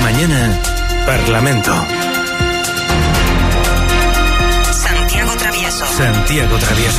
mañana, Parlamento. Santiago Travieso.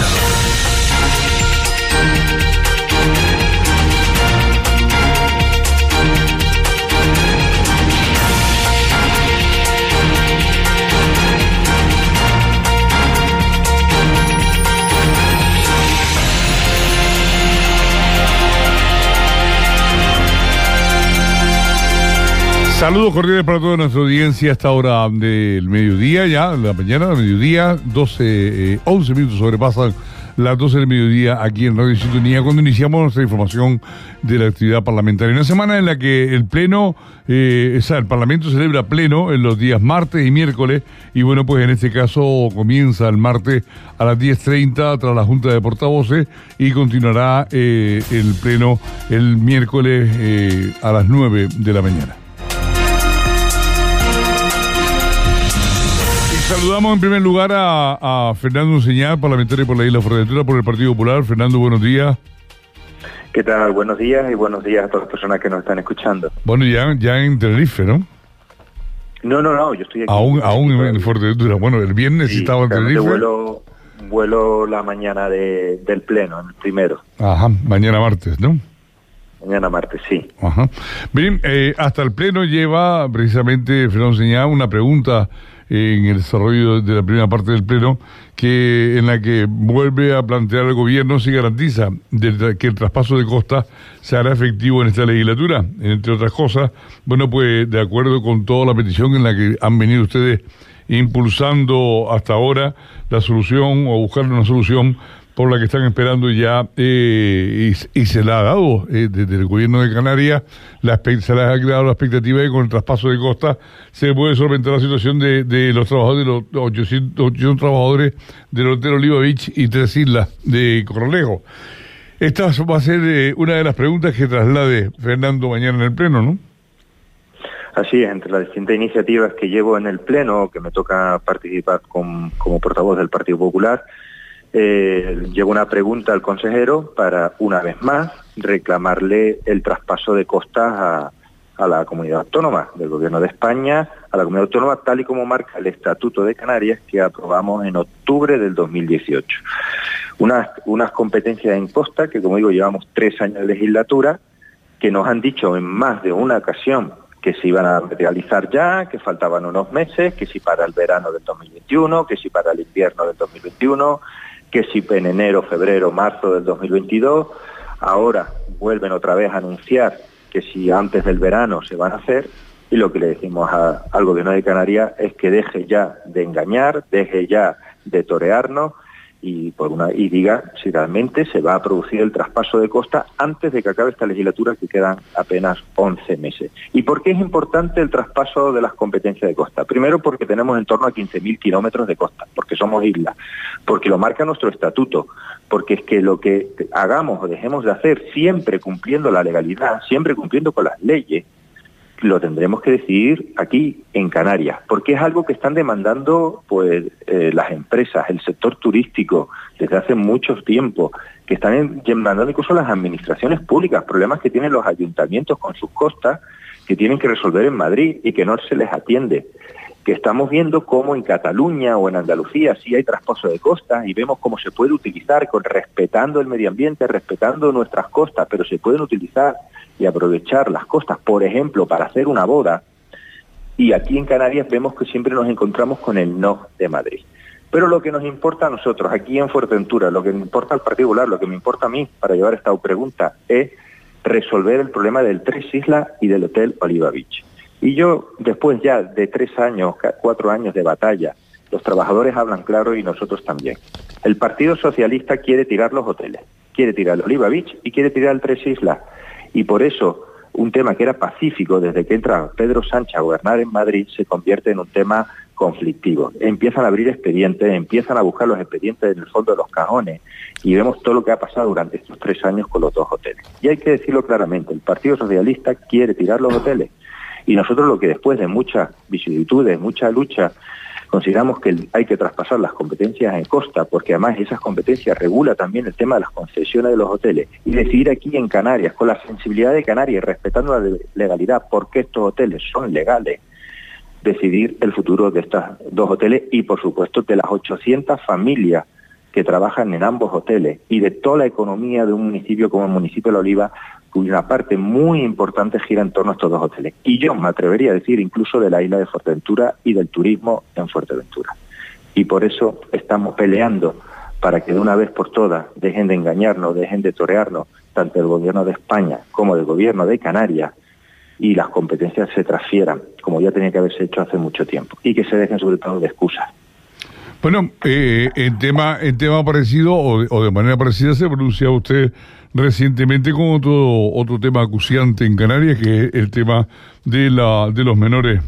Saludos cordiales para toda nuestra audiencia a esta hora del mediodía, ya, la mañana, mediodía, 11 minutos sobrepasan las 12 del mediodía aquí en Radio Sintonía, cuando iniciamos nuestra información de la actividad parlamentaria. Una semana en la que el Pleno, el Parlamento celebra pleno en los días martes y miércoles, y bueno, pues en este caso comienza el martes a las 10:30 tras la Junta de Portavoces y continuará el pleno el miércoles a las 9 de la mañana. Saludamos en primer lugar a Fernando Unseñal, parlamentario por la Isla Fuerteventura por el Partido Popular. Fernando, buenos días. ¿Qué tal? Buenos días y buenos días a todas las personas que nos están escuchando. Bueno, ya en Tenerife, ¿no? No, yo estoy aquí. Aún en Fuerteventura. Bueno, el viernes sí, estaba en Tenerife. Vuelo la mañana del pleno, el primero. Ajá, mañana martes, ¿no? Mañana martes, sí. Ajá. Bien, hasta el pleno lleva precisamente, Fernando Unseñal, una pregunta en el desarrollo de la primera parte del pleno, en la que vuelve a plantear el gobierno si garantiza que el traspaso de costas se hará efectivo en esta legislatura. Entre otras cosas, bueno, pues de acuerdo con toda la petición en la que han venido ustedes impulsando hasta ahora la solución o buscar una solución por la que están esperando ya, y se la ha dado desde el gobierno de Canarias, se les ha creado la expectativa de que con el traspaso de costas se puede solventar la situación de los trabajadores, de los 800 trabajadores del Hotel Oliva Beach y 3 islas de Corralejo. Esta va a ser una de las preguntas que traslade Fernando mañana en el Pleno, ¿no? Así es, entre las distintas iniciativas que llevo en el Pleno, que me toca participar como portavoz del Partido Popular, llevo una pregunta al consejero para, una vez más, reclamarle el traspaso de costas a la comunidad autónoma, del Gobierno de España, a la comunidad autónoma, tal y como marca el Estatuto de Canarias que aprobamos en octubre del 2018. Unas competencias en costa que, como digo, llevamos 3 años de legislatura, que nos han dicho en más de una ocasión que se iban a realizar ya, que faltaban unos meses, que si para el verano del 2021, que si para el invierno del 2021, que si en enero, febrero, marzo del 2022, ahora vuelven otra vez a anunciar que si antes del verano se van a hacer, y lo que le decimos al Gobierno de Canarias es que deje ya de engañar, deje ya de torearnos y diga si realmente se va a producir el traspaso de costa antes de que acabe esta legislatura, que quedan apenas 11 meses. ¿Y por qué es importante el traspaso de las competencias de costa? Primero, porque tenemos en torno a 15.000 kilómetros de costa, porque somos islas, porque lo marca nuestro estatuto, porque es que lo que hagamos o dejemos de hacer, siempre cumpliendo la legalidad, siempre cumpliendo con las leyes, lo tendremos que decidir aquí en Canarias, porque es algo que están demandando las empresas, el sector turístico, desde hace mucho tiempo, que están demandando incluso las administraciones públicas, problemas que tienen los ayuntamientos con sus costas, que tienen que resolver en Madrid y que no se les atiende. Que estamos viendo cómo en Cataluña o en Andalucía sí hay traspaso de costas y vemos cómo se puede utilizar respetando el medio ambiente, respetando nuestras costas, pero se pueden utilizar y aprovechar las costas, por ejemplo, para hacer una boda, y aquí en Canarias vemos que siempre nos encontramos con el no de Madrid. Pero lo que nos importa a nosotros, aquí en Fuerteventura, lo que me importa al Partido Popular, lo que me importa a mí para llevar esta pregunta, es resolver el problema del 3 Islas y del Hotel Oliva Beach. Y yo, después ya de 3 años, 4 años de batalla, los trabajadores hablan claro y nosotros también. El Partido Socialista quiere tirar los hoteles, quiere tirar el Oliva Beach y quiere tirar el 3 Islas. Y por eso, un tema que era pacífico desde que entra Pedro Sánchez a gobernar en Madrid se convierte en un tema conflictivo. Empiezan a abrir expedientes, empiezan a buscar los expedientes en el fondo de los cajones y vemos todo lo que ha pasado durante estos 3 años con los 2 hoteles. Y hay que decirlo claramente, el Partido Socialista quiere tirar los hoteles y nosotros lo que después de muchas vicisitudes, mucha lucha, Consideramos que hay que traspasar las competencias en costa, porque además esas competencias regula también el tema de las concesiones de los hoteles, y decidir aquí en Canarias, con la sensibilidad de Canarias, respetando la legalidad, porque estos hoteles son legales, decidir el futuro de estos dos hoteles y, por supuesto, de las 800 familias que trabajan en ambos hoteles y de toda la economía de un municipio como el municipio de La Oliva, cuya parte muy importante gira en torno a estos dos hoteles. Y yo me atrevería a decir incluso de la isla de Fuerteventura y del turismo en Fuerteventura. Y por eso estamos peleando para que de una vez por todas dejen de engañarnos, dejen de torearnos, tanto el gobierno de España como el gobierno de Canarias, y las competencias se transfieran, como ya tenía que haberse hecho hace mucho tiempo, y que se dejen sobre todo de excusas. Bueno, en tema parecido o de manera parecida se pronunciaba usted recientemente con otro tema acuciante en Canarias, que es el tema de los menores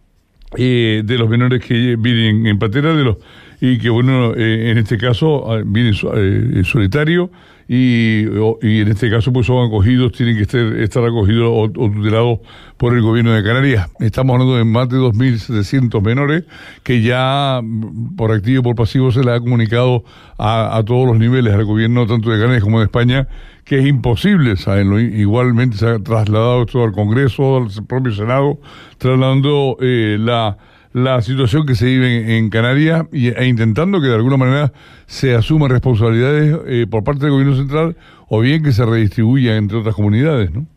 que vienen en patera, y que bueno, en este caso vienen solitario y en este caso pues son acogidos, tienen que estar acogidos o tutelados por el gobierno de Canarias. Estamos hablando de más de 2.700 menores que ya por activo y por pasivo se les ha comunicado a todos los niveles, al gobierno tanto de Canarias como de España, que es imposible, ¿saben? Igualmente se ha trasladado esto al Congreso, al propio Senado, trasladando la situación que se vive en Canarias e intentando que de alguna manera se asuman responsabilidades por parte del gobierno central, o bien que se redistribuya entre otras comunidades, ¿no?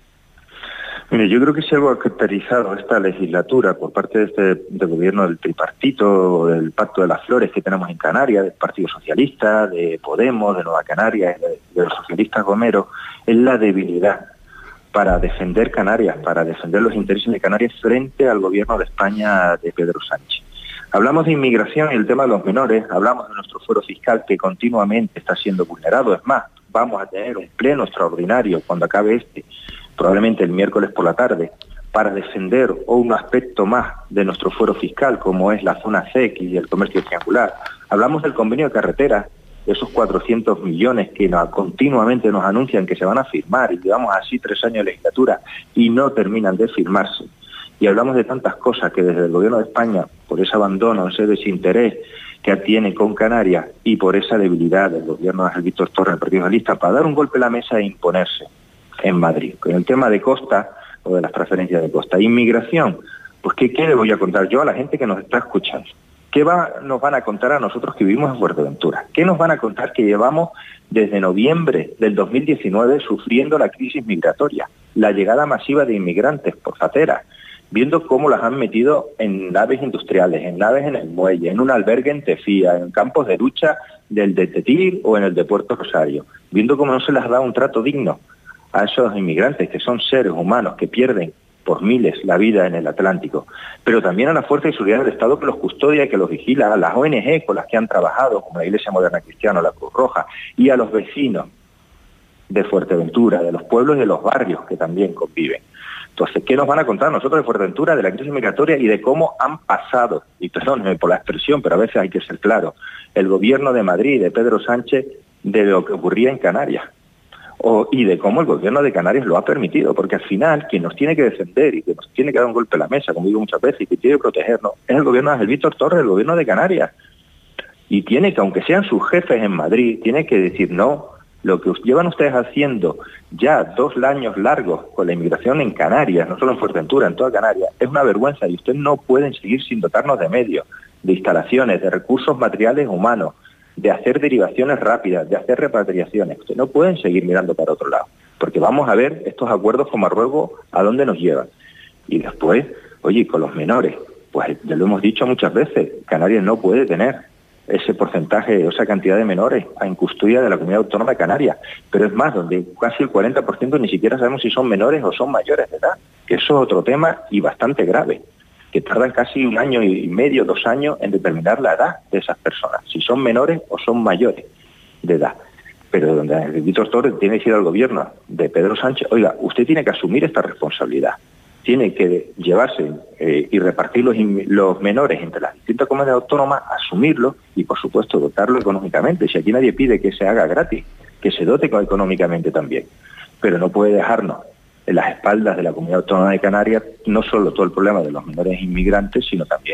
Mire, yo creo que si algo ha caracterizado esta legislatura por parte del gobierno del tripartito, del Pacto de las Flores que tenemos en Canarias, del Partido Socialista, de Podemos, de Nueva Canarias, de los socialistas gomeros, es la debilidad para defender Canarias, para defender los intereses de Canarias frente al gobierno de España de Pedro Sánchez. Hablamos de inmigración y el tema de los menores, hablamos de nuestro fuero fiscal que continuamente está siendo vulnerado. Es más, vamos a tener un pleno extraordinario cuando acabe probablemente el miércoles por la tarde, para defender un aspecto más de nuestro fuero fiscal, como es la zona CEC y el comercio triangular. Hablamos del convenio de carreteras, de esos 400 millones que continuamente nos anuncian que se van a firmar, y llevamos así 3 años de legislatura y no terminan de firmarse. Y hablamos de tantas cosas que desde el gobierno de España, por ese abandono, ese desinterés que tiene con Canarias y por esa debilidad del gobierno de Ángel Víctor Torres, el Partido Socialista, para dar un golpe a la mesa e imponerse en Madrid. Con el tema de costa o de las transferencias de costa. Inmigración, pues ¿qué le voy a contar yo a la gente que nos está escuchando? ¿Qué nos van a contar a nosotros que vivimos en Fuerteventura? ¿Qué nos van a contar que llevamos desde noviembre del 2019 sufriendo la crisis migratoria, la llegada masiva de inmigrantes por fatera, viendo cómo las han metido en naves industriales, en naves en el muelle, en un albergue en Tefía, en campos de lucha del de Tetir o en el de Puerto Rosario, viendo cómo no se les da un trato digno a esos inmigrantes que son seres humanos que pierden por miles la vida en el Atlántico, pero también a la Fuerza de Seguridad del Estado que los custodia, que los vigila, a las ONG con las que han trabajado, como la Iglesia Moderna Cristiana, la Cruz Roja, y a los vecinos de Fuerteventura, de los pueblos y de los barrios que también conviven. Entonces, ¿qué nos van a contar nosotros de Fuerteventura, de la crisis migratoria y de cómo han pasado, y perdónenme por la expresión, pero a veces hay que ser claro, el gobierno de Madrid, de Pedro Sánchez, de lo que ocurría en Canarias? Y de cómo el gobierno de Canarias lo ha permitido, porque al final quien nos tiene que defender y que nos tiene que dar un golpe a la mesa, como digo muchas veces, y que tiene que protegernos, es el gobierno de Ángel Víctor Torres, el gobierno de Canarias. Y tiene que, aunque sean sus jefes en Madrid, tiene que decir, no, lo que llevan ustedes haciendo ya 2 años largos con la inmigración en Canarias, no solo en Fuerteventura, en toda Canarias, es una vergüenza, y ustedes no pueden seguir sin dotarnos de medios, de instalaciones, de recursos materiales humanos, de hacer derivaciones rápidas, de hacer repatriaciones. Ustedes no pueden seguir mirando para otro lado, porque vamos a ver estos acuerdos con Marruecos a dónde nos llevan. Y después, oye, con los menores, pues ya lo hemos dicho muchas veces, Canarias no puede tener ese porcentaje, esa cantidad de menores en custodia de la Comunidad Autónoma de Canarias, pero es más, donde casi el 40% ni siquiera sabemos si son menores o son mayores de edad, que eso es otro tema y bastante grave, que tardan casi 1 año y medio, 2 años en determinar la edad de esas personas, si son menores o son mayores de edad. Pero donde Víctor Torres tiene que decir al gobierno de Pedro Sánchez, oiga, usted tiene que asumir esta responsabilidad, tiene que llevarse y repartir los menores entre las distintas comunidades autónomas, asumirlo y por supuesto dotarlo económicamente. Si aquí nadie pide que se haga gratis, que se dote económicamente también, pero no puede dejarnos en las espaldas de la Comunidad Autónoma de Canarias no solo todo el problema de los menores inmigrantes, sino también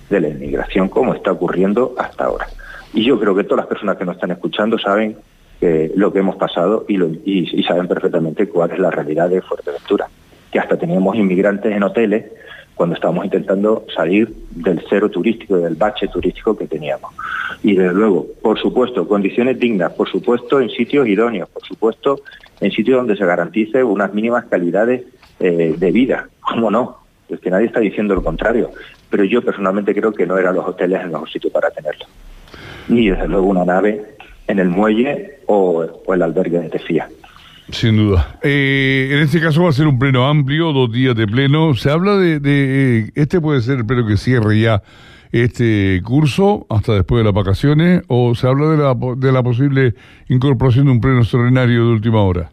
de la inmigración como está ocurriendo hasta ahora. Y yo creo que todas las personas que nos están escuchando saben lo que hemos pasado y saben perfectamente cuál es la realidad de Fuerteventura, que hasta teníamos inmigrantes en hoteles cuando estábamos intentando salir del cero turístico, del bache turístico que teníamos. Y desde luego, por supuesto, condiciones dignas, por supuesto, en sitios idóneos, por supuesto, en sitios donde se garantice unas mínimas calidades de vida. ¿Cómo no? Es que nadie está diciendo lo contrario. Pero yo personalmente creo que no eran los hoteles el mejor sitio para tenerlo. Ni desde luego una nave en el muelle o el albergue de Tefía. Sin duda. En este caso va a ser un pleno amplio, 2 días de pleno. Se habla de este puede ser el pleno que cierre ya este curso hasta después de las vacaciones, o se habla de la posible incorporación de un pleno extraordinario de última hora.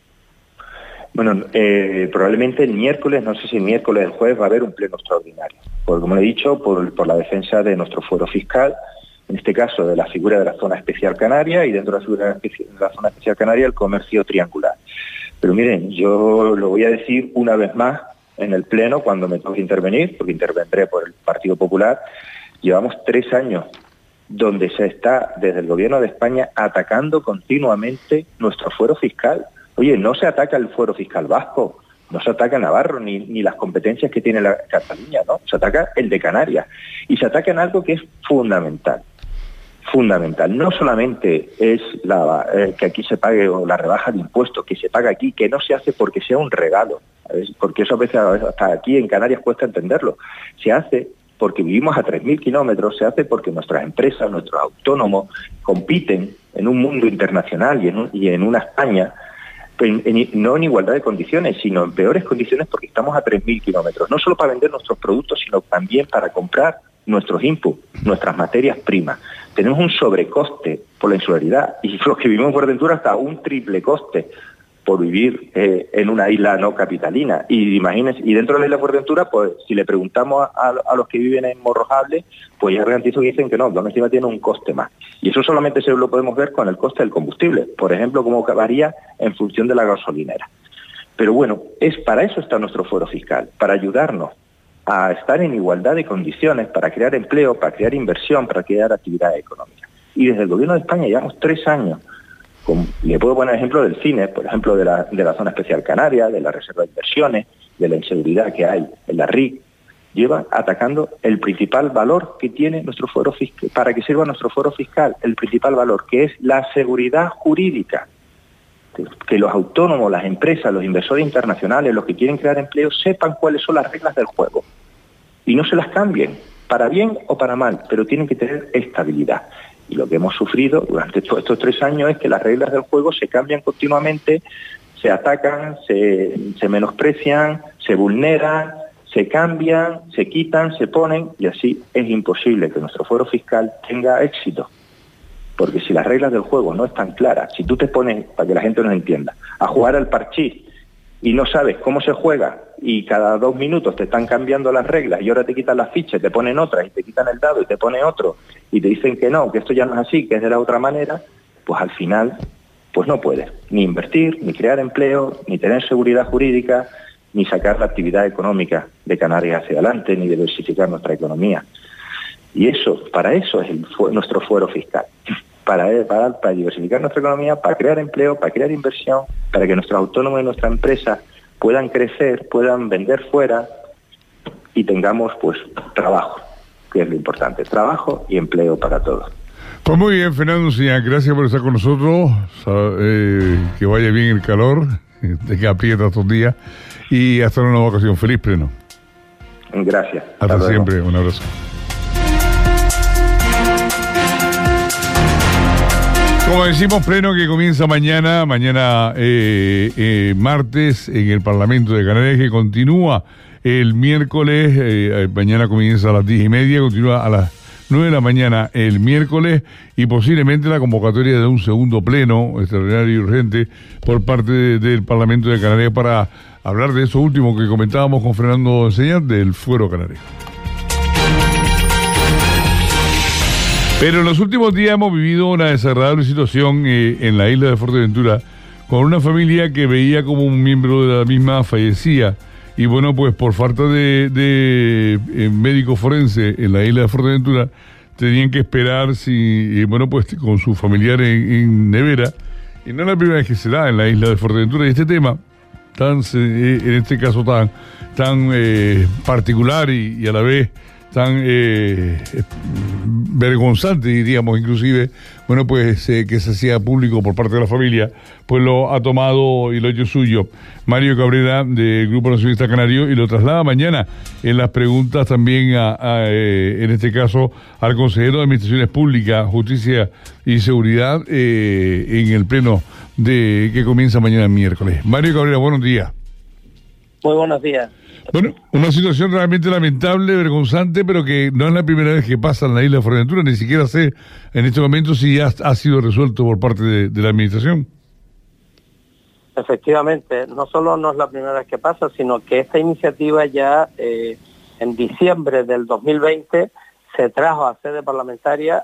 Bueno, probablemente el miércoles, no sé si el miércoles o el jueves va a haber un pleno extraordinario, porque como he dicho, por la defensa de nuestro fuero fiscal, en este caso de la figura de la zona especial canaria, y dentro de la figura de la zona especial canaria el comercio triangular. Pero miren, yo lo voy a decir una vez más en el pleno cuando me toque intervenir, porque intervendré por el Partido Popular. Llevamos 3 años donde se está desde el gobierno de España atacando continuamente nuestro fuero fiscal. Oye, no se ataca el fuero fiscal vasco, no se ataca Navarro, ni las competencias que tiene la Cataluña, ¿no? Se ataca el de Canarias. Y se ataca en algo que es fundamental. Fundamental. No solamente es que aquí se pague o la rebaja de impuestos, que se paga aquí, que no se hace porque sea un regalo, ¿sabes? Porque eso a veces hasta aquí en Canarias cuesta entenderlo. Se hace porque vivimos a 3.000 kilómetros, se hace porque nuestras empresas, nuestros autónomos compiten en un mundo internacional y en una España no en igualdad de condiciones, sino en peores condiciones porque estamos a 3.000 kilómetros, no solo para vender nuestros productos, sino también para comprar nuestros inputs, nuestras materias primas. Tenemos un sobrecoste por la insularidad y los que vivimos en Fuerteventura hasta un triple coste por vivir en una isla no capitalina. Y imagínense, y dentro de la isla de Fuerteventura, pues si le preguntamos a los que viven en Morrojable, pues ya garantizo que dicen que no, donde encima tiene un coste más. Y eso solamente se lo podemos ver con el coste del combustible, por ejemplo, cómo varía en función de la gasolinera. Pero bueno, para eso está nuestro fuero fiscal, para ayudarnos a estar en igualdad de condiciones, para crear empleo, para crear inversión, para crear actividad económica. Y desde el gobierno de España llevamos 3 años. Le puedo poner ejemplo del cine, por ejemplo de la zona especial canaria, de la reserva de inversiones, de la inseguridad que hay en la RIC. Lleva atacando el principal valor que tiene nuestro fuero fiscal, para que sirva nuestro fuero fiscal, el principal valor, que es la seguridad jurídica. Que los autónomos, las empresas, los inversores internacionales, los que quieren crear empleo, sepan cuáles son las reglas del juego y no se las cambien, para bien o para mal, pero tienen que tener estabilidad. Y lo que hemos sufrido durante todos estos 3 años es que las reglas del juego se cambian continuamente, se atacan, se menosprecian, se vulneran, se cambian, se quitan, se ponen, y así es imposible que nuestro fuero fiscal tenga éxito. Porque si las reglas del juego no están claras, si tú te pones, para que la gente nos entienda, a jugar al parchís y no sabes cómo se juega y cada 2 minutos te están cambiando las reglas y ahora te quitan las fichas, te ponen otras y te quitan el dado y te ponen otro y te dicen que no, que esto ya no es así, que es de la otra manera, pues al final pues no puedes ni invertir, ni crear empleo, ni tener seguridad jurídica, ni sacar la actividad económica de Canarias hacia adelante, ni diversificar nuestra economía. Y eso, para eso es nuestro fuero fiscal. Para diversificar nuestra economía, para crear empleo, para crear inversión, para que nuestros autónomos y nuestras empresas puedan crecer, puedan vender fuera y tengamos pues trabajo, que es lo importante, trabajo y empleo para todos. Pues muy bien, Fernando Siñán, gracias por estar con nosotros, que vaya bien el calor, que aprieta estos días y hasta una nueva ocasión. Feliz pleno. Gracias. Hasta siempre, un abrazo. Como decimos, pleno que comienza mañana martes en el Parlamento de Canarias, que continúa el miércoles, mañana comienza a las 10:30, continúa a las 9 de la mañana el miércoles y posiblemente la convocatoria de un segundo pleno extraordinario y urgente por parte del Parlamento de Canarias para hablar de eso último que comentábamos con Fernando Siñán, del fuero canario. Pero en los últimos días hemos vivido una desagradable situación en la isla de Fuerteventura con una familia que veía como un miembro de la misma fallecía y bueno, pues por falta de médico forense en la isla de Fuerteventura, tenían que esperar bueno, pues con sus familiares en nevera, y no es la primera vez que se da en la isla de Fuerteventura, y este tema, en este caso tan particular y a la vez tan vergonzante, diríamos, inclusive, bueno, pues que se hacía público por parte de la familia, pues lo ha tomado y lo ha hecho suyo Mario Cabrera del Grupo Nacionalista Canario, y lo traslada mañana en las preguntas también en este caso al consejero de Administraciones Públicas, Justicia y Seguridad en el pleno que comienza mañana miércoles. Mario Cabrera, buenos días. Muy buenos días. Bueno, una situación realmente lamentable, vergonzante, pero que no es la primera vez que pasa en la isla de Fuerteventura, ni siquiera sé en este momento si ya ha sido resuelto por parte de la administración. Efectivamente, no solo no es la primera vez que pasa, sino que esta iniciativa ya en diciembre del 2020 se trajo a sede parlamentaria,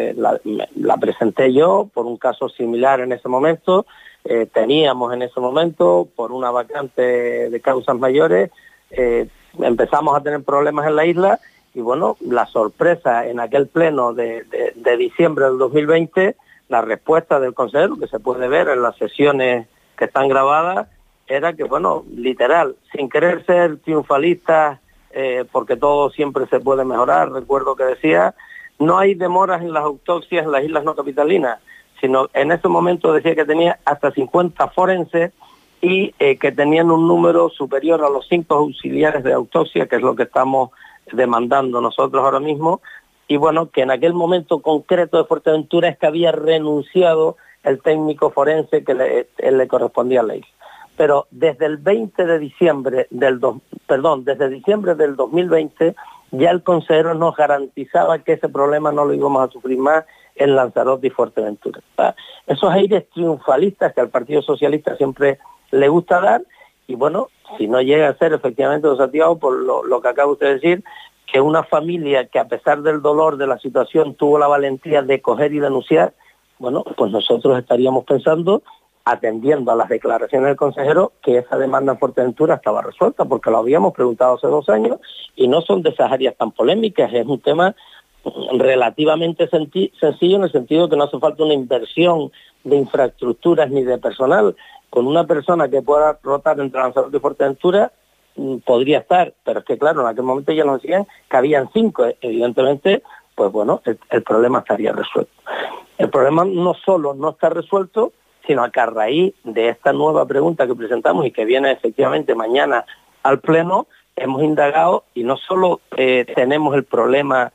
la presenté yo por un caso similar en ese momento, teníamos en ese momento por una vacante de causas mayores, empezamos a tener problemas en la isla y bueno, la sorpresa en aquel pleno de diciembre del 2020, la respuesta del consejero, que se puede ver en las sesiones que están grabadas, era que bueno, literal, sin querer ser triunfalista, porque todo siempre se puede mejorar, recuerdo que decía, no hay demoras en las autopsias en las islas no capitalinas, sino en ese momento decía que tenía hasta 50 forenses y que tenían un número superior a los 5 auxiliares de autopsia, que es lo que estamos demandando nosotros ahora mismo, y bueno, que en aquel momento concreto de Fuerteventura es que había renunciado el técnico forense que le correspondía a la isla. Pero desde el 20 de diciembre desde diciembre del 2020, ya el consejero nos garantizaba que ese problema no lo íbamos a sufrir más en Lanzarote y Fuerteventura. Esos aires triunfalistas que al Partido Socialista siempre le gusta dar, y bueno, si no llega a ser efectivamente desactivado por lo que acaba usted de decir, que una familia que a pesar del dolor de la situación tuvo la valentía de coger y denunciar, bueno, pues nosotros estaríamos pensando, atendiendo a las declaraciones del consejero, que esa demanda en Fuerteventura estaba resuelta, porque lo habíamos preguntado hace 2 años, y no son de esas áreas tan polémicas, es un tema relativamente sencillo en el sentido de que no hace falta una inversión de infraestructuras ni de personal. Con una persona que pueda rotar entre Lanzarote y Fuerteventura podría estar, pero es que claro, en aquel momento ya nos decían que habían 5, evidentemente, pues bueno, el problema estaría resuelto. El problema no solo no está resuelto, sino que a raíz de esta nueva pregunta que presentamos y que viene efectivamente mañana al Pleno, hemos indagado y no solo tenemos el problema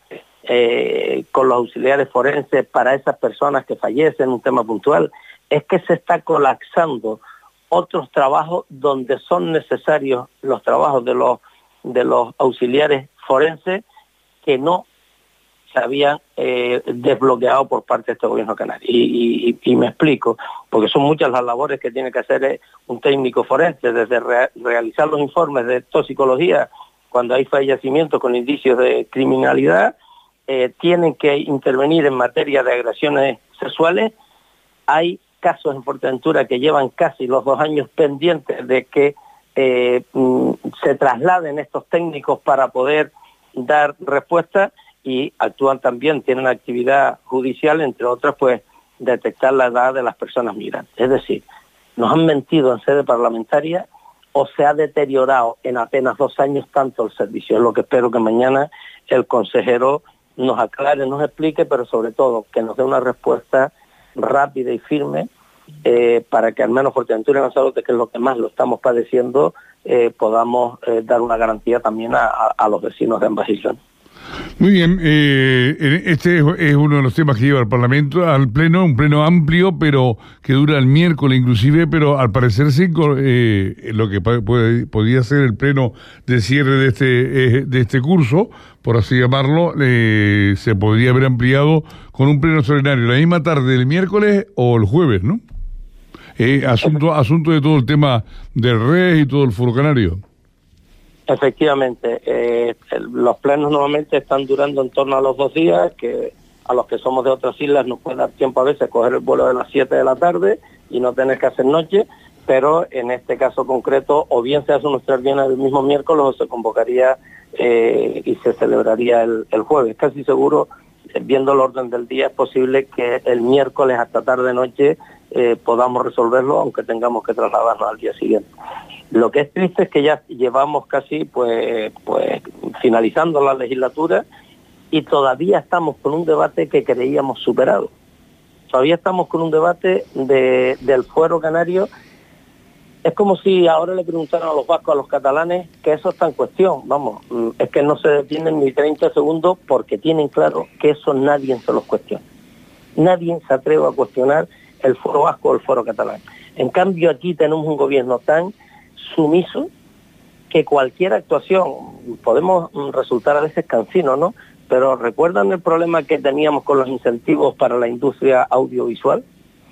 con los auxiliares forenses para esas personas que fallecen, un tema puntual, es que se está colapsando otros trabajos donde son necesarios los trabajos de los auxiliares forenses que no se habían desbloqueado por parte de este gobierno canario. Y me explico, porque son muchas las labores que tiene que hacer un técnico forense, desde realizar los informes de toxicología cuando hay fallecimientos con indicios de criminalidad, tienen que intervenir en materia de agresiones sexuales. Hay casos en Fuerteventura que llevan casi los 2 años pendientes de que se trasladen estos técnicos para poder dar respuesta, y actúan también, tienen actividad judicial, entre otras, pues detectar la edad de las personas migrantes. Es decir, nos han mentido en sede parlamentaria o se ha deteriorado en apenas 2 años tanto el servicio. Es lo que espero que mañana el consejero nos aclare, nos explique, pero sobre todo que nos dé una respuesta rápida y firme para que al menos Fuerteventura y Lanzarote, que es lo que más lo estamos padeciendo, podamos dar una garantía también a los vecinos de ambas islas. Muy bien, este es uno de los temas que lleva al Parlamento, al Pleno, un Pleno amplio, pero que dura el miércoles inclusive, pero al parecer sí, lo que podía ser el Pleno de cierre de este curso, por así llamarlo, se podría haber ampliado con un Pleno extraordinario la misma tarde del miércoles o el jueves, ¿no? Asunto de todo el tema del RES y todo el Foro Canario. Efectivamente, los plenos normalmente están durando en torno a los 2 días, que a los que somos de otras islas nos puede dar tiempo a veces a coger el vuelo de las 7 de la tarde y no tener que hacer noche, pero en este caso concreto o bien se hace un extraordinario el mismo miércoles o se convocaría y se celebraría el jueves. Casi seguro, viendo el orden del día, es posible que el miércoles hasta tarde-noche podamos resolverlo, aunque tengamos que trasladarnos al día siguiente. Lo que es triste es que ya llevamos casi pues finalizando la legislatura y todavía estamos con un debate que creíamos superado. Todavía estamos con un debate del fuero canario. Es como si ahora le preguntaran a los vascos, a los catalanes, que eso está en cuestión. Vamos, es que no se detienen ni 30 segundos porque tienen claro que eso nadie se los cuestiona. Nadie se atreve a cuestionar el fuero vasco o el fuero catalán. En cambio, aquí tenemos un gobierno tan sumiso que cualquier actuación, podemos resultar a veces cansinos, ¿no? Pero ¿recuerdan el problema que teníamos con los incentivos para la industria audiovisual?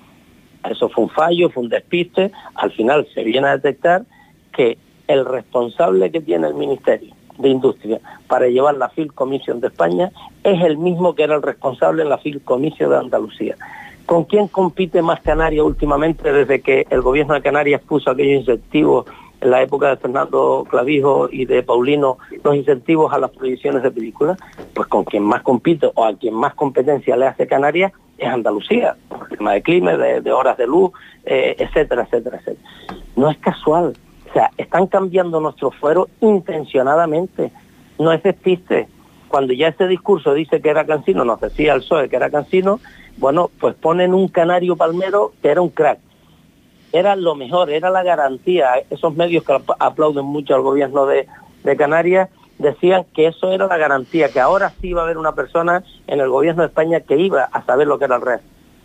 Eso fue un fallo, fue un despiste. Al final se viene a detectar que el responsable que tiene el Ministerio de Industria para llevar la Film Commission de España es el mismo que era el responsable en la Film Commission de Andalucía. ¿Con quién compite más Canarias últimamente desde que el gobierno de Canarias puso aquellos incentivos en la época de Fernando Clavijo y de Paulino, los incentivos a las proyecciones de películas? Pues con quien más compite o a quien más competencia le hace Canarias es Andalucía, por el tema de clima, de horas de luz, etcétera, etcétera, etcétera. No es casual, o sea, están cambiando nuestro fuero intencionadamente, no es despiste. Cuando ya ese discurso dice que era cansino, nos decía el PSOE que era cansino, bueno, pues ponen un canario palmero que era un crack. Era lo mejor, era la garantía. Esos medios que aplauden mucho al gobierno de Canarias decían que eso era la garantía, que ahora sí iba a haber una persona en el gobierno de España que iba a saber lo que era el REF.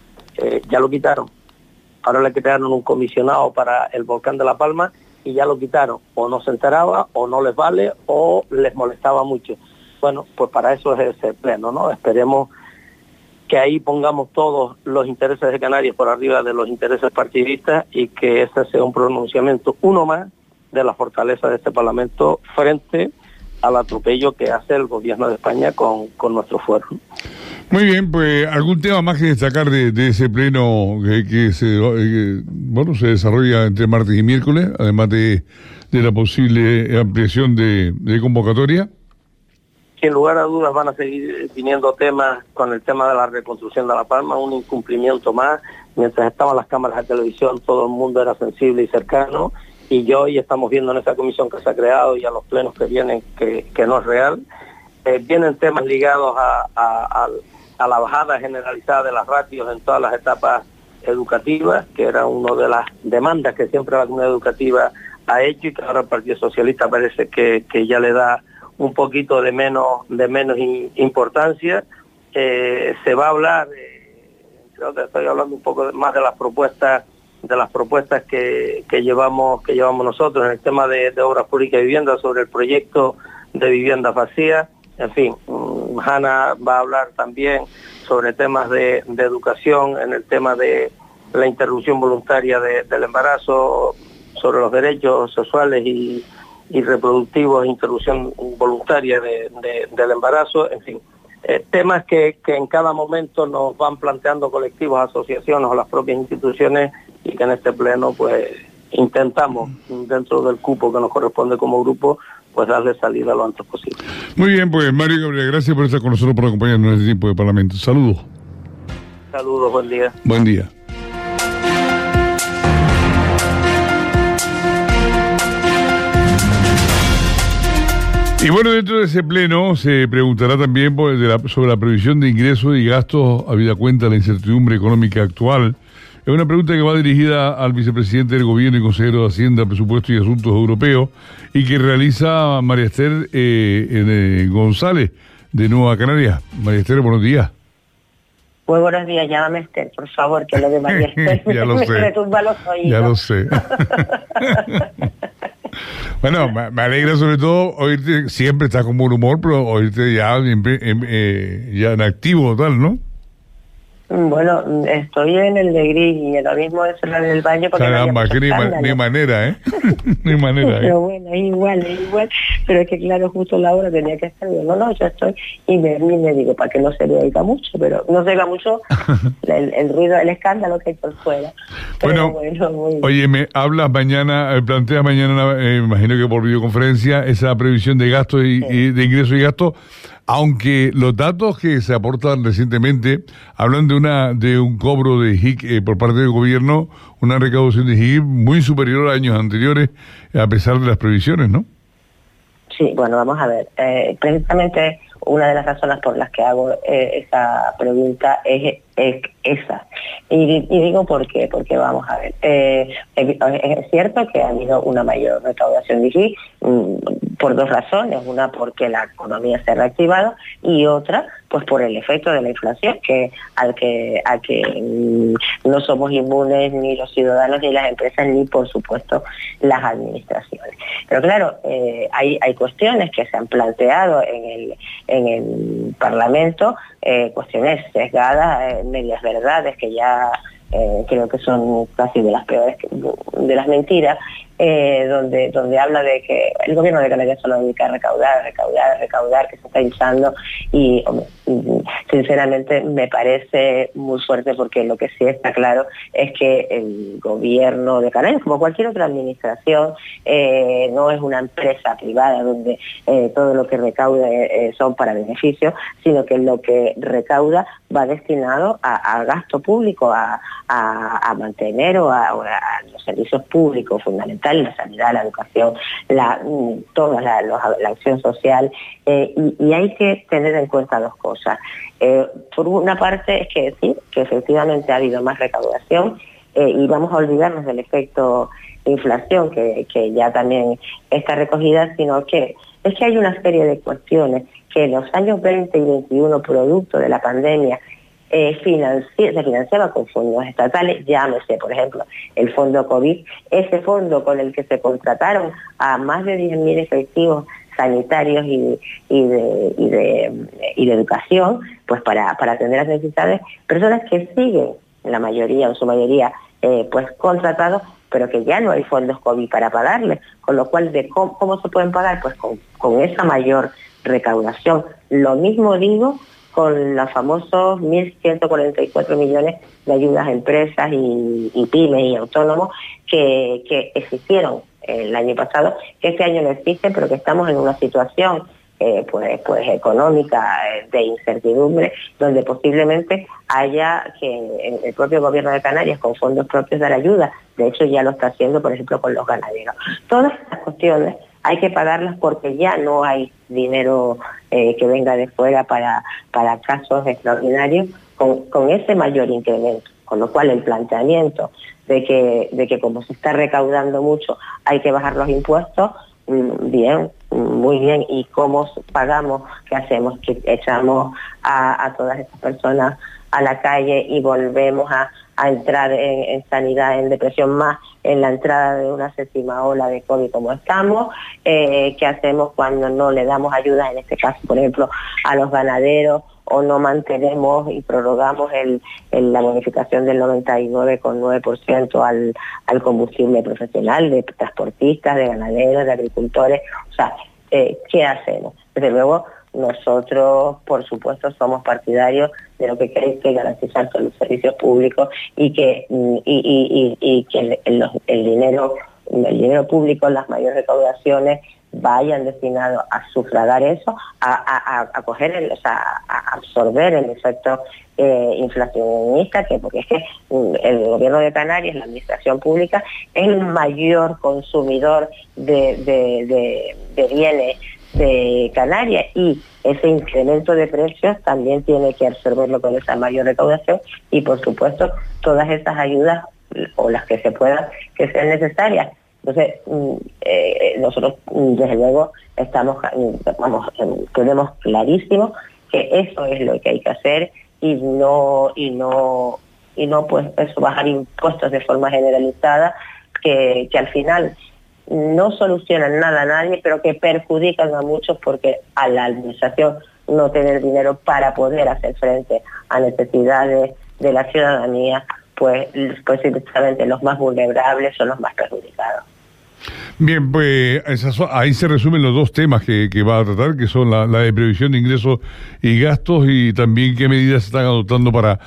Ya lo quitaron. Ahora le crearon un comisionado para el volcán de La Palma y ya lo quitaron. O no se enteraba, o no les vale, o les molestaba mucho. Bueno, pues para eso es ese pleno, ¿no? Esperemos que ahí pongamos todos los intereses de Canarias por arriba de los intereses partidistas y que ese sea un pronunciamiento, uno más, de la fortaleza de este Parlamento frente al atropello que hace el gobierno de España con nuestro fuero. Muy bien, pues algún tema más que destacar de ese pleno que se desarrolla entre martes y miércoles, además de la posible ampliación de convocatoria. Sin lugar a dudas van a seguir viniendo temas con el tema de la reconstrucción de La Palma, un incumplimiento más. Mientras estaban las cámaras de televisión, todo el mundo era sensible y cercano, y hoy estamos viendo en esa comisión que se ha creado y a los plenos que vienen que no es real. Vienen temas ligados a la bajada generalizada de las ratios en todas las etapas educativas, que era una de las demandas que siempre la comunidad educativa ha hecho y que ahora el Partido Socialista parece que ya le da un poquito de menos importancia. Se va a hablar, creo que estoy hablando un poco más de las propuestas que llevamos nosotros en el tema de obras públicas y vivienda, sobre el proyecto de vivienda vacía. En fin, Hanna va a hablar también sobre temas de educación, en el tema de la interrupción voluntaria del embarazo, sobre los derechos sexuales y reproductivos, interrupción voluntaria del embarazo, en fin, temas que en cada momento nos van planteando colectivos, asociaciones o las propias instituciones, y que en este pleno pues intentamos, dentro del cupo que nos corresponde como grupo, pues darle salida lo antes posible. Muy bien, pues Mario Gabriel, gracias por estar con nosotros, por acompañarnos en este tiempo de Parlamento. Saludos. Saludos, buen día. Buen día. Y bueno, dentro de ese pleno se preguntará también sobre la previsión de ingresos y gastos habida cuenta de la incertidumbre económica actual. Es una pregunta que va dirigida al vicepresidente del Gobierno y consejero de Hacienda, Presupuesto y Asuntos Europeos, y que realiza María Esther González, de Nueva Canarias. María Esther, buenos días. Muy buenos días, llámame Esther, por favor, que lo de María Esther ya lo sé. me retumba los oídos. Ya lo sé. Bueno, me alegra sobre todo oírte, siempre estás con buen humor, pero oírte ya en activo total, ¿no? Bueno, estoy en el de gris y lo mismo es en el baño porque caramba, que ni manera, ¿eh? Ni manera, ¿eh? Pero bueno, es igual, pero es que claro, justo la hora tenía que estar, no, yo estoy, y me digo, para que no se le oiga mucho, pero no se oiga mucho el ruido, el escándalo que hay por fuera. Pero bueno, oye, me hablas mañana, planteas mañana, imagino que por videoconferencia, esa previsión de gastos y de ingresos y gastos, aunque los datos que se aportan recientemente hablan de un cobro de HIC por parte del gobierno, una recaudación de HIC muy superior a años anteriores, a pesar de las previsiones, ¿no? Sí, bueno, vamos a ver. Precisamente una de las razones por las que hago esa pregunta es esa. Y digo por qué, porque vamos a ver. Es cierto que ha habido una mayor recaudación de IGI por dos razones. Una, porque la economía se ha reactivado, y otra, pues por el efecto de la inflación, que al que no somos inmunes ni los ciudadanos, ni las empresas, ni por supuesto las administraciones. Pero claro, hay cuestiones que se han planteado en el Parlamento, cuestiones sesgadas, medias verdades, que ya creo que son casi de las peores de las mentiras, donde habla de que el gobierno de Canarias solo dedica a recaudar, que se está hinchando, y sinceramente me parece muy fuerte, porque lo que sí está claro es que el gobierno de Canarias, como cualquier otra administración, no es una empresa privada donde todo lo que recauda son para beneficios, sino que lo que recauda va destinado a gasto público, a mantener o a los servicios públicos fundamentales, la sanidad, la educación, toda la acción social, y hay que tener en cuenta dos cosas. Por una parte es que sí, que efectivamente ha habido más recaudación, y vamos a olvidarnos del efecto inflación, que ya también está recogida, sino que es que hay una serie de cuestiones que en los años 20 y 21, producto de la pandemia, se financiaba con fondos estatales, llámese, por ejemplo, el fondo COVID, ese fondo con el que se contrataron a más de 10.000 efectivos sanitarios y de educación, pues para atender las necesidades, personas que siguen, la mayoría, en su mayoría, pues contratados, pero que ya no hay fondos COVID para pagarles, con lo cual, ¿cómo se pueden pagar? Pues con esa mayor recaudación. Lo mismo digo con los famosos 1.144 millones de ayudas a empresas y pymes y autónomos que existieron el año pasado, que este año no existen, pero que estamos en una situación pues económica, de incertidumbre, donde posiblemente haya que el propio gobierno de Canarias, con fondos propios, dar ayuda. De hecho, ya lo está haciendo, por ejemplo, con los ganaderos. Todas estas cuestiones hay que pagarlas porque ya no hay dinero que venga de fuera para casos extraordinarios con ese mayor incremento. Con lo cual, el planteamiento de que como se está recaudando mucho hay que bajar los impuestos, bien, muy bien. ¿Y cómo pagamos? ¿Qué hacemos? Que echamos a todas estas personas a la calle y volvemos a entrar en sanidad, en depresión, más en la entrada de una séptima ola de COVID como estamos. ¿Qué hacemos cuando no le damos ayuda, en este caso, por ejemplo, a los ganaderos, o no mantenemos y prorrogamos la bonificación del 99,9% al combustible profesional, de transportistas, de ganaderos, de agricultores? O sea, ¿qué hacemos? Desde luego, nosotros, por supuesto, somos partidarios de lo que hay que garantizar son los servicios públicos, y que el dinero público, las mayores recaudaciones, vayan destinados a sufragar eso, a absorber el efecto inflacionista, porque es que el gobierno de Canarias, la administración pública, es el mayor consumidor de bienes de Canarias, y ese incremento de precios también tiene que absorberlo con esa mayor recaudación, y por supuesto todas esas ayudas, o las que se puedan, que sean necesarias. Entonces, nosotros desde luego tenemos clarísimo que eso es lo que hay que hacer, y no pues eso, bajar impuestos de forma generalizada, que al final no solucionan nada a nadie, pero que perjudican a muchos, porque a la administración no tener dinero para poder hacer frente a necesidades de la ciudadanía, pues precisamente los más vulnerables son los más perjudicados. Bien, pues ahí se resumen los dos temas que va a tratar, que son la de previsión de ingresos y gastos, y también qué medidas se están adoptando para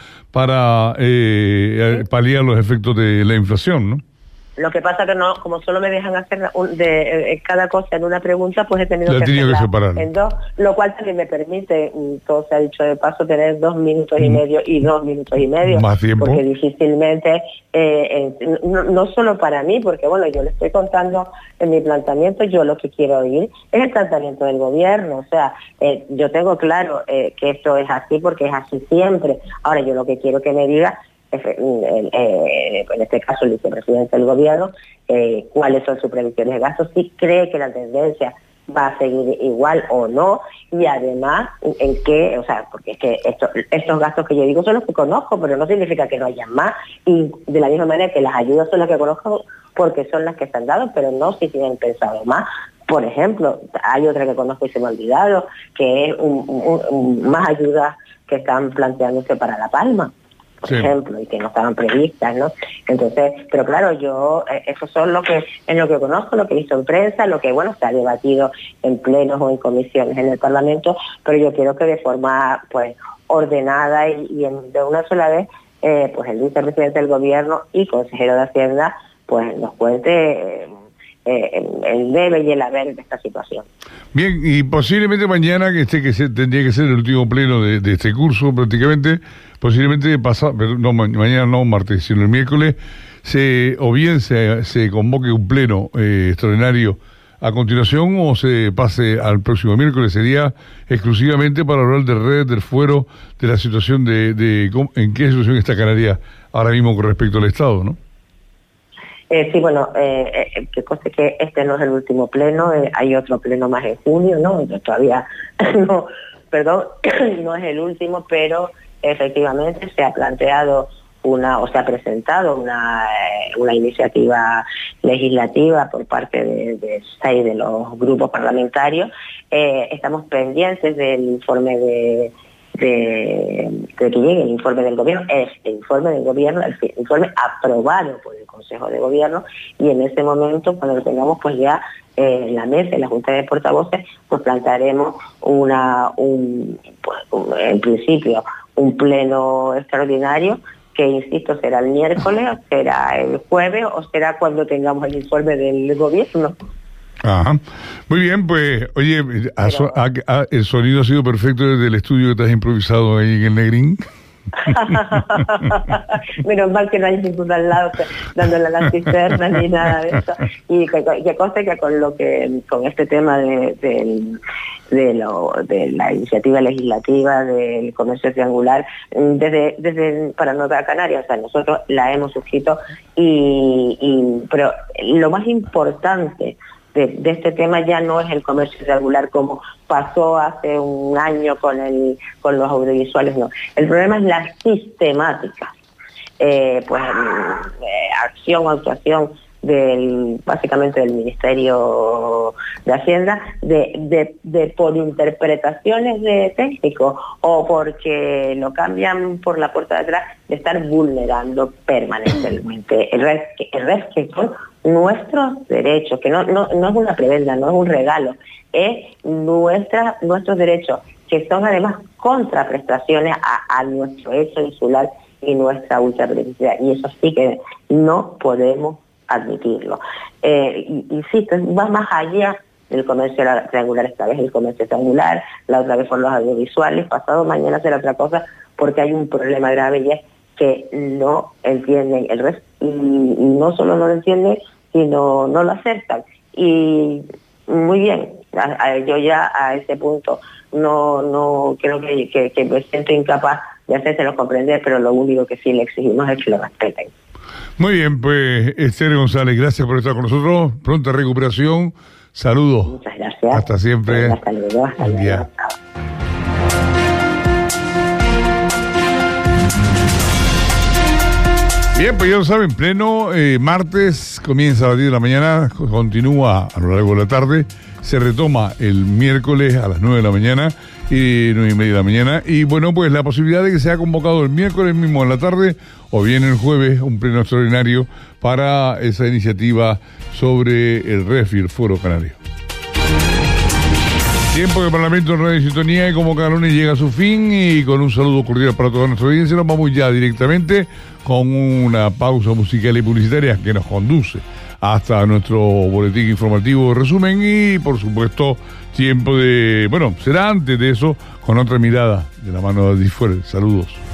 paliar los efectos de la inflación, ¿no? Lo que pasa que no, como solo me dejan hacer cada cosa en una pregunta, pues he tenido que separar en dos, lo cual también me permite, todo se ha dicho de paso, tener 2 minutos y medio y 2 minutos y medio. Más tiempo. Porque difícilmente, no solo para mí, porque bueno, yo le estoy contando en mi planteamiento, yo lo que quiero oír es el planteamiento del gobierno. O sea, yo tengo claro que esto es así porque es así siempre. Ahora yo lo que quiero que me diga en este caso el vicepresidente del gobierno, cuáles son sus previsiones de gastos, si cree que la tendencia va a seguir igual o no, y además en qué, o sea, porque es que estos gastos que yo digo son los que conozco, pero no significa que no haya más, y de la misma manera que las ayudas son las que conozco porque son las que se han dado, pero no si tienen pensado más. Por ejemplo, hay otra que conozco y se me ha olvidado, que es más ayudas que están planteándose para La Palma, por ejemplo, y que no estaban previstas, ¿no? Entonces, pero claro, yo, eso son en lo que conozco, lo que he visto en prensa, lo que, bueno, se ha debatido en plenos o en comisiones en el Parlamento, pero yo quiero que de forma, pues, ordenada y de una sola vez, pues el vicepresidente del gobierno y consejero de Hacienda, pues nos cuente el debe y el haber de esta situación. Bien, y posiblemente mañana, tendría que ser el último pleno de este curso prácticamente, posiblemente mañana no, martes, sino el miércoles, se convoque un pleno extraordinario a continuación o se pase al próximo miércoles. Sería exclusivamente para hablar de redes, del fuero, de la situación en qué situación está Canarias ahora mismo con respecto al Estado, ¿no? Sí, bueno, que conste que este no es el último pleno, hay otro pleno más en junio, ¿no? Todavía no, perdón, no es el último, pero efectivamente se ha planteado se ha presentado una iniciativa legislativa por parte de 6 de los grupos parlamentarios. Estamos pendientes del informe de que llegue el informe del gobierno, el informe aprobado por el Consejo de Gobierno, y en ese momento, cuando lo tengamos pues ya en la mesa, en la Junta de Portavoces, pues plantearemos en principio un pleno extraordinario que, insisto, será el miércoles, será el jueves o será cuando tengamos el informe del gobierno. Ajá. Muy bien, pues, oye, el sonido ha sido perfecto desde el estudio que te has improvisado ahí en el Negrín. Menos mal que no hay ningún al lado dándole a la cisterna ni nada de eso. Y que conste que con este tema de la iniciativa legislativa del comercio triangular, desde para Nueva Canarias, o sea, nosotros la hemos suscrito, pero lo más importante de este tema ya no es el comercio triangular como pasó hace un año con los audiovisuales, no. El problema es la sistemática, actuación básicamente del Ministerio de Hacienda, por interpretaciones de técnicos o porque lo cambian por la puerta de atrás, de estar vulnerando permanentemente el resto son nuestros derechos, que no es una prebenda, no es un regalo, es nuestros derechos, que son además contraprestaciones a nuestro hecho insular y nuestra ultraprivacidad, y eso sí que no podemos admitirlo. Insisto, va más allá del comercio triangular. Esta vez el comercio triangular, la otra vez por los audiovisuales, pasado mañana será otra cosa, porque hay un problema grave y es que no entienden el resto, y no solo no lo entienden, sino no lo aceptan. Y muy bien, yo ya a ese punto no creo que me siento incapaz de hacérselo comprender, pero lo único que sí le exigimos es que lo respeten. Muy bien, pues Esther González, gracias por estar con nosotros. Pronta recuperación. Saludos. Muchas gracias. Hasta siempre. Hasta luego. Hasta luego. Bien, pues ya lo saben, pleno martes, comienza a las 10 de la mañana, continúa a lo largo de la tarde, se retoma el miércoles a las 9 de la mañana y 9:30 de la mañana. Y bueno, pues la posibilidad de que sea convocado el miércoles mismo en la tarde o bien el jueves un pleno extraordinario para esa iniciativa sobre el REF y el Foro Canario. Tiempo de Parlamento en Radio Sintonía, y como cada lunes llega a su fin, y con un saludo cordial para toda nuestra audiencia nos vamos ya directamente con una pausa musical y publicitaria que nos conduce hasta nuestro boletín informativo resumen, y por supuesto tiempo de, bueno, será antes de eso con otra mirada de la mano de Disfuer. Saludos.